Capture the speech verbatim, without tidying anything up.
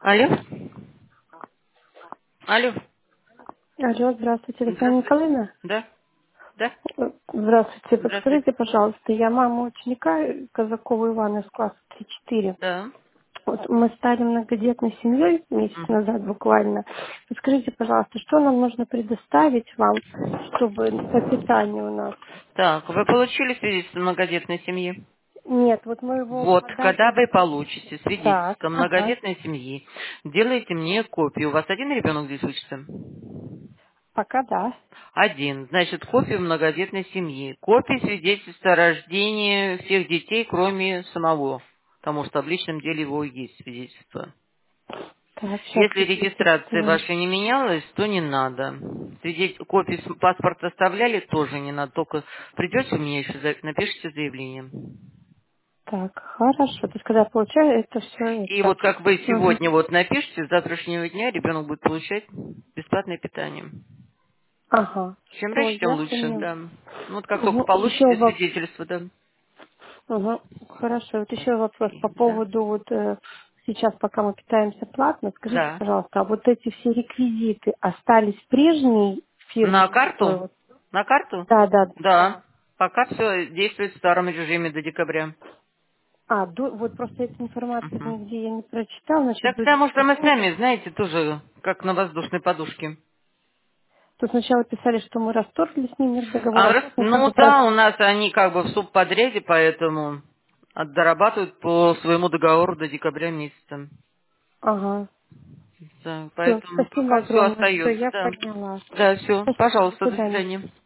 Алло? Алло? Алло, здравствуйте, Татьяна Здравствуйте. Николаевна. Да? Да? Э, Здравствуйте. Подскажите, Здравствуйте. пожалуйста, я мама ученика Казакова Ивана из класса три-четыре. Да. Вот мы стали многодетной семьей месяц Мгм. назад буквально. Подскажите, пожалуйста, что нам нужно предоставить вам, чтобы по питанию у нас? Так, вы получили свидетельство многодетной семьи? Нет, вот мы его Вот, когда подали. вы получите Так, свидетельство ага. многодетной семьи, делайте мне копию. У вас один ребенок здесь учится? Пока да. Один. Значит, копию многодетной семьи. Копии свидетельства о рождении всех детей, кроме самого. Потому что в личном деле его есть свидетельство. Так, сейчас Если регистрация записываю. ваша не менялась, то не надо. Свидетель... Копию с- паспорта оставляли, тоже не надо. Только придете мне еще, за- напишите заявление. Так, хорошо. То есть, когда я получаю, это все И это. вот как вы Мгм. сегодня вот напишите, с завтрашнего дня ребенок будет получать бесплатное питание. Ага, Чем все, раньше, тем я лучше, поняла. да. Ну вот как только Мгм. Еще получите вопрос. свидетельство, да. Хорошо. Вот еще вопрос Окей, по да. поводу вот э, сейчас, пока мы питаемся платно, скажите, Да. пожалуйста, а вот эти все реквизиты остались в прежней На фирме, карту? которая вот... На карту? Да, да, Да. да. Пока все действует в старом режиме до декабря. А, до- вот просто эта информация Мгм. нигде я не прочитала, значит, Так до потому что мы декабря. сами, знаете, тоже как на воздушной подушке. То сначала писали, что мы расторгли с ними договор, А а раз- сейчас мы как ну бы про... да, у нас они как бы в субподряде, поэтому дорабатывают по своему договору до декабря месяца. Ага. Да, Все, поэтому спасибо пока все огромное. Все, остается, я да. поняла. Да, все, Спасибо, до пожалуйста, до свидания. свидания.